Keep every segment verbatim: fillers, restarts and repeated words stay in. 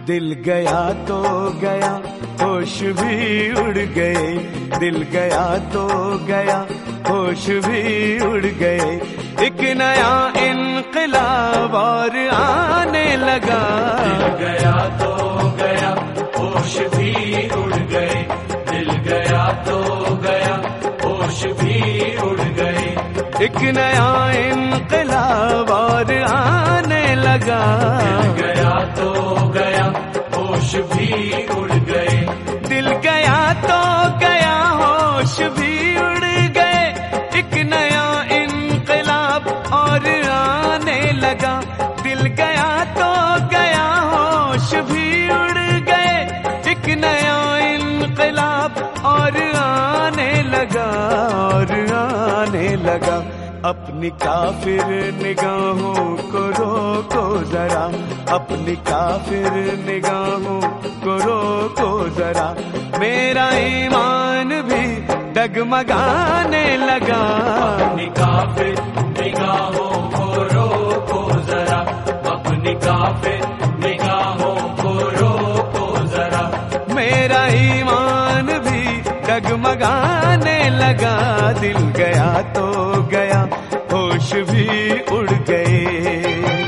दिल गया तो गया होश भी उड़ गए, दिल गया तो गया होश भी उड़ गए। एक नया इनकलाब और आने लगा। दिल गया तो गया होश भी उड़ गए, दिल गया तो गया होश भी उड़ गए। एक नया इनकलाब और आने लगा। दिल गया तो गया होश भी उड़ गए, दिल गया तो गया होश भी उड़ गए। एक नया इनकलाब और आने लगा। दिल गया तो गया होश भी उड़ गए। एक नया इनकलाब और आने लगा और आने लगा। अपनी काफिर निगाहों को रोको जरा, अपनी काफिर निगाहों को रोको जरा। मेरा ईमान भी डगमगाने लगा। अपनी काफिर निगाहों को रोको जरा, अपनी काफिर निगाहों को रोको जरा। मेरा ईमान भी डगमगाने लगा। दिल गया तो गया होश भी उड़ गए।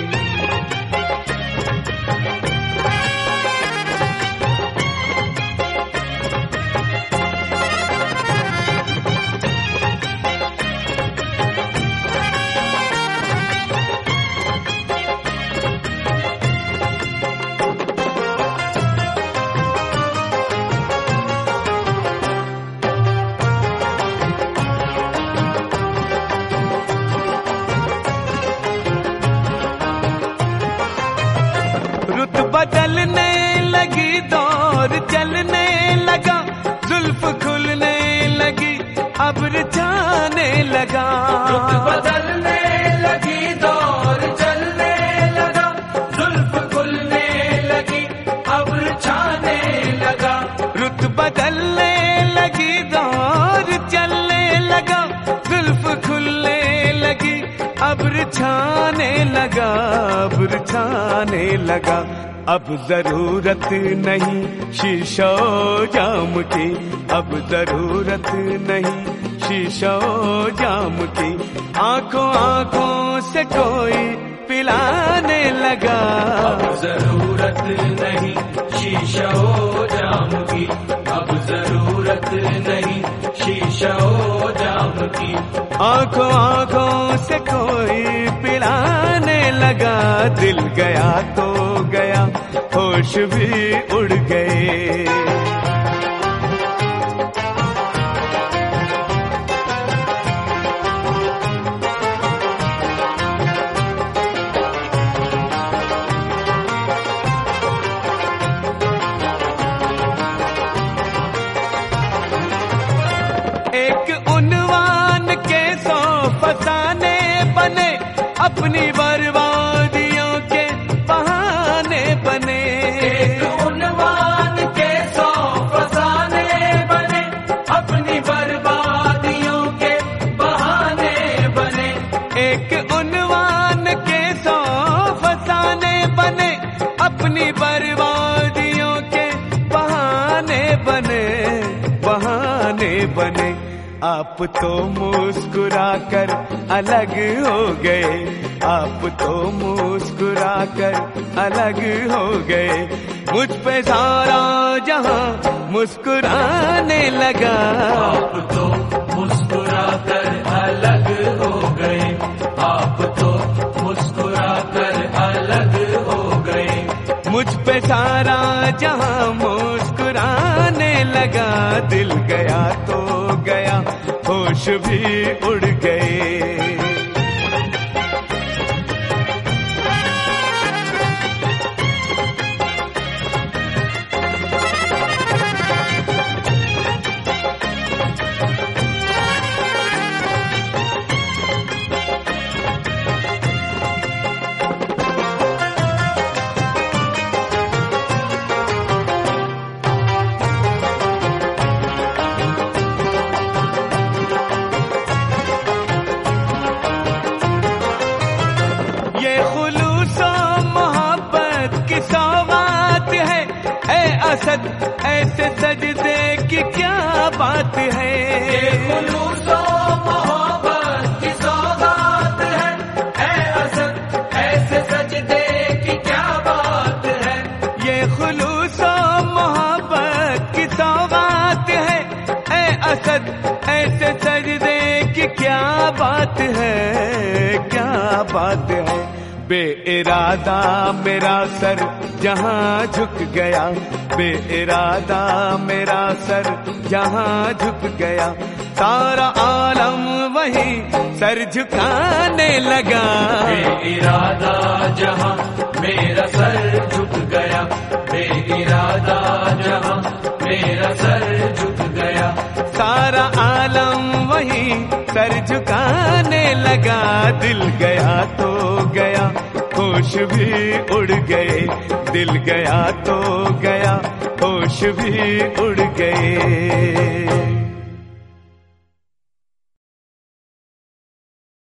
रुत बदलने लगी, दौर चलने लगा। जुल्फ खुलने लगी, अब्र छाने लगा। रुत बदलने लगी, दौर चलने लगा। जुल्फ खुलने लगी, अब्र छाने लगा। रुत बदलने लगी, दौर चलने लगा। जुल्फ खुलने लगी, अब्र छाने लगा, अब्र छाने लगा। अब जरूरत नहीं शीशो जाम की, अब जरूरत नहीं शीशो जाम की। आंखों आंखों से कोई पिलाने लगा। अब जरूरत नहीं शीशो जाम की, अब जरूरत नहीं शीशो जाम की। आंखों आंखों से कोई पिलाने लगा। दिल गया तो गया होश भी उड़ गए। एक उन्वान के सौ फसाने बने, अपनी बर्बादियों के बहाने बने। एक उन्वान के सौ फसाने बने, अपनी बर्बादियों के बहाने बने। एक उन्वान के सौ फसाने बने, अपनी बर्बादियों के बहाने बने, बहाने बने। आप तो मुस्कुरा कर अलग हो गए, आप तो मुस्कुरा कर अलग हो गए। मुझ पे सारा जहां मुस्कुराने लगा। आप तो मुस्कुरा कर अलग हो गए, आप तो मुस्कुरा कर अलग हो गए। मुझ पे सारा जहां मुस्कुराने लगा। दिल गया तो गया होश भी उड़ गए। असद ऐसे सजदे की क्या बात है। ये खुलूसो मोहब्बत की सौगात है, ऐ असद ऐसे सजदे की क्या बात है। ये खुलूसो मोहब्बत की सौगात है, ऐ असद ऐसे सजदे की क्या बात है, क्या बात है। बेइरादा मेरा सर जहाँ झुक गया, बेइरादा मेरा सर जहाँ झुक गया, सारा आलम वही सर झुकाने लगा। बेइरादा जहाँ मेरा सर झुक गया, बेइरादा जहाँ मेरा सर झुक गया, सारा आलम वही सर झुकाने लगा। दिल गया तो गया होश भी उड़ गए, दिल गया तो गया होश भी उड़ गए।